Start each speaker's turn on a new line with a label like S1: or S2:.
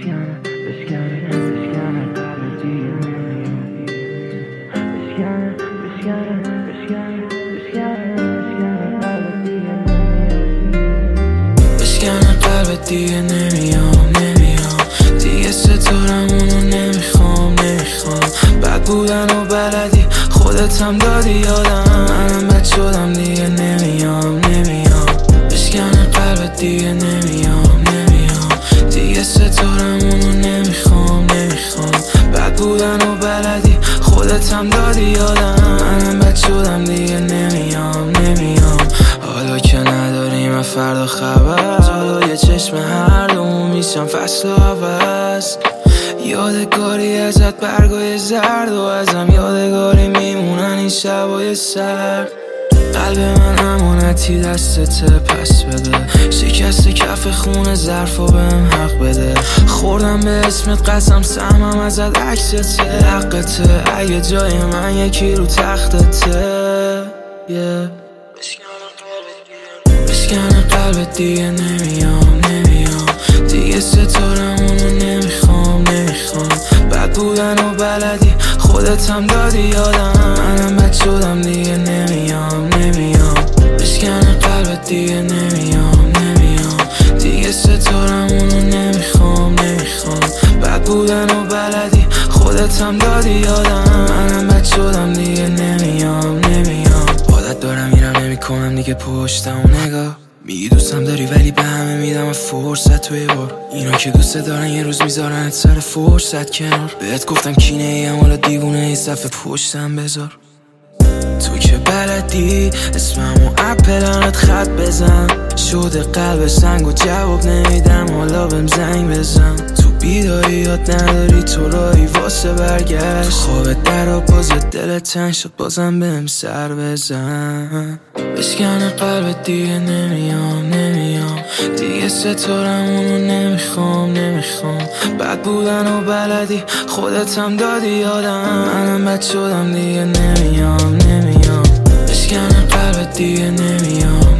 S1: بشکنه قلبت دیگه نمیام دیگه ستارمونو نمیخوام بد بودن و بلدی خودت هم دادی یادم منم بد شدم دیگه نمیام بشکنه قلبت دیگه نمیام دیگه ستارمونو نمیخوام بد بودن و بلدی خودت هم دادی یادم منم بد شدم دیگه نمیام حالا که نداریم فردا خبر جلوی چشم هر دومون میشم فصل عوض یادگاری ازت برگای زرد و ازم یادگاری میمونن این شبای سرد قلب من امانتی دستته پس بده شکست کف خون ظرفو بهم حق بده خوردم به اسمت قسم سهمم ازت عکسته حقته اگه جای من یکی رو تختته بشکنه قلبت دیگه نمیام دیگه ستارمونو نمیخوام بد بودن و بلدی خودت هم دادی یادم منم بد شدم دیگه نمیام بشکنه قلبت دیگه نمیام دیگه ستارمونو نمیخوام بد بودن و بلدی خودت هم دادی یادم منم بد شدم دیگه نمیام عادت دارم میرم نمیکنم دیگه پشتم و نگاه میگی دوستم داری ولی به همه میدم فرصت توی بار اینا که دوست دارن یه روز میذارن سر فرصت کنار بهت گفتم کینه ایم حالا دیوونه ای صفحه پشتم بذار تو که بلدی اسممو اپلانت خط بزن شده قلب سنگ و جواب نمیدم حالا بهم زنگ بزن تو بیداریات نداری تو رایی واسه برگشت خوابت در بازت دلت تنگ شد بازم بهم سر بزن بشکنه قلبت دیگه نمیام دیگه ستارمونو نمیخوام بد بودن و بلدی خودت هم دادی یادم منم بد شدم دیگه نمیام بشکنه قلبت دیگه نمیام